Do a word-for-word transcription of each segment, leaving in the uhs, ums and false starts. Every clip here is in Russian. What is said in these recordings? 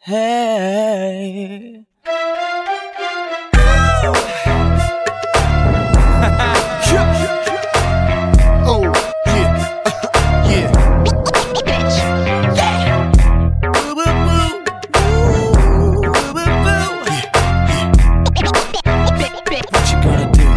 Hey. Oh, yeah, yeah. Boo, boo, boo. Boo, boo, boo. What you gonna do?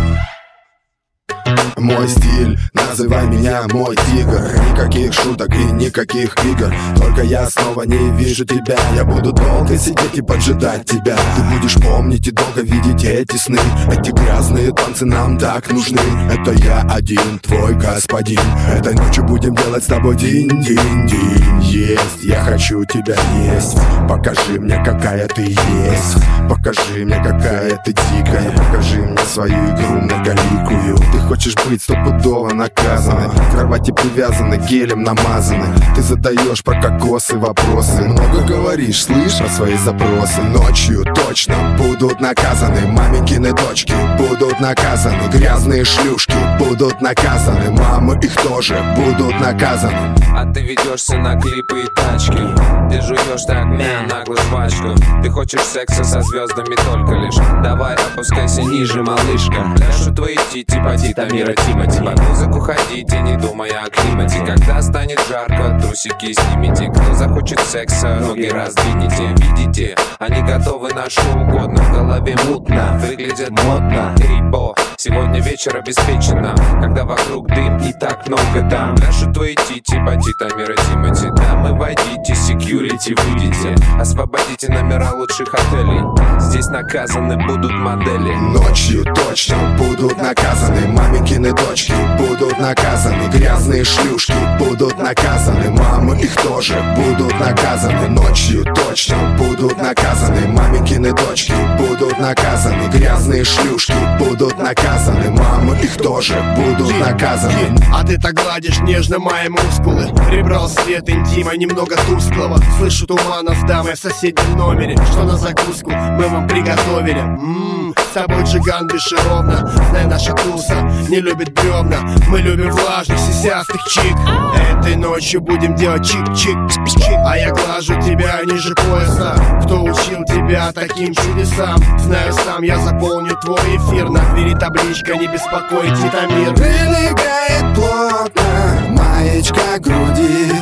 Мой стиль, называй меня мой тигр. Никаких шуток и никаких игр. Только я снова не вижу тебя. Я буду долго сидеть и поджидать тебя. Ты будешь помнить и долго видеть эти сны. Эти грязные танцы нам так нужны. Это я один, твой господин. Этой ночью будем делать с тобой динь-динь-динь. Есть, я хочу тебя есть. Покажи мне, какая ты есть. Покажи мне, какая ты дикая. Покажи мне свою игру многоликую. Ты хочешь быть стопудово наказаны. К кровати привязаны, гелем намазаны. Ты задаешь про кокосы вопросы. Много говоришь, слышь про свои запросы. Ночью точно будут наказаны. Маменькины дочки будут наказаны. Грязные шлюшки будут наказаны. Мамы их тоже будут наказаны. А ты ведешься на клипы и тачки. Ты жуешь так мя, наглую жвачку. Ты хочешь секса со звездами только лишь. Давай опускайся ниже, малышка. Пляшут твои тити, поди Тамира Тимати. Под музыку ходите, не думая о климате. Когда станет жарко, трусики снимите. Кто захочет секса, ноги раздвинете. Видите, они готовы на что угодно. В голове мутно, выглядят модно. Рибо, сегодня вечер обеспечено. Когда вокруг дым и так много дам. Пляшут твои тити, поди Тамира Тимати. Дамы, войдите, секьюрити, выйдите. Освободите номера лучших отелей. Здесь наказаны будут модели. Ночью точно будут наказаны. Маменькины дочки будут наказаны. Грязные шлюшки будут наказаны. Мамы их тоже будут наказаны. Ночью точно будут наказаны. Маменькины дочки будут наказаны. Грязные шлюшки будут наказаны. Мамы их тоже будут наказаны. А ты так гладишь нежно мои мускулы. Прибрал свет интима, немного тусклого. Слышу тумана с дамой в соседнем номере. Что на закуску мы вам приготовили. Ммм, с тобой джиган бесшеровно. Знай, наша туса не любит бревна. Мы любим влажных, сисястых чик. Этой ночью будем делать чик-чик-чик. А я глажу тебя ниже пояса. Кто учил тебя таким чудесам? Знаю сам, я заполню твой эфир. На двери табличка, не беспокой, Титамир. Прилегает плотно маечка к груди.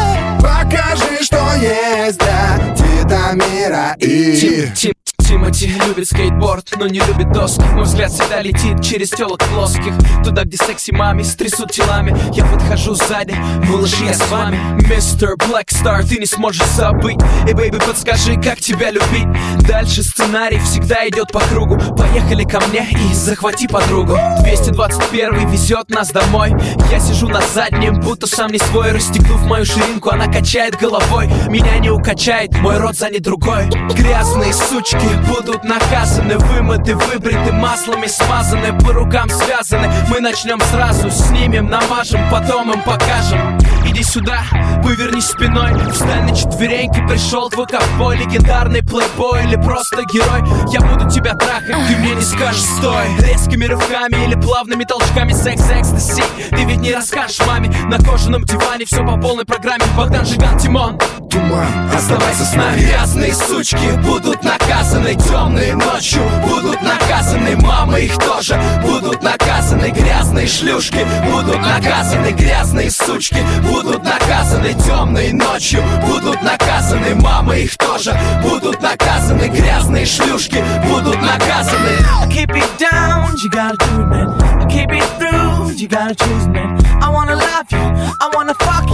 Покажи, что есть для Титамира и... Тим, Тим, Тимати любит скейтборд, но не любит доски. Мой взгляд всегда летит через телок плоских. Туда, где секси мами стрясут телами. Я подхожу сзади, малыш, я с вами. Мистер Блэкстар, ты не сможешь забыть. Эй, бэйби, подскажи, как тебя любить. Дальше сценарий всегда идет по кругу. Поехали ко мне и захвати подругу. двести двадцать первый везет нас домой. Я сижу на заднем, будто сам не свой. Расстегнув мою ширинку, она качает головой. Меня не укачает, мой рот занят другой. Грязные сучки будут наказаны. Вымыты, выбриты, маслами смазаны. По рукам связаны. Мы начнем сразу, снимем, намажем, потом им покажем. Иди сюда, повернись спиной. Встань на четвереньки, пришел твой ковбой. Легендарный плейбой или просто герой. Я буду тебя трахать, ты мне не скажешь стой. Резкими рывками или плавными толчками. Секс, экстаси, ты ведь не расскажешь маме. На кожаном диване все по полной программе. Богдан, Жиган, Тимон, Туман, оставайся с нами. Грязные сучки будут наказаны. Темные ночью будут наказаны. Мамы их тоже будут наказаны. Грязные шлюшки будут наказаны. Грязные сучки будут наказаны. Темные ночью будут наказаны. Мамы их тоже будут наказаны. Грязные шлюшки будут наказаны. I keep it down, you gotta do it, man. I keep it through, you gotta choose, man. I wanna love you, I wanna fuck you.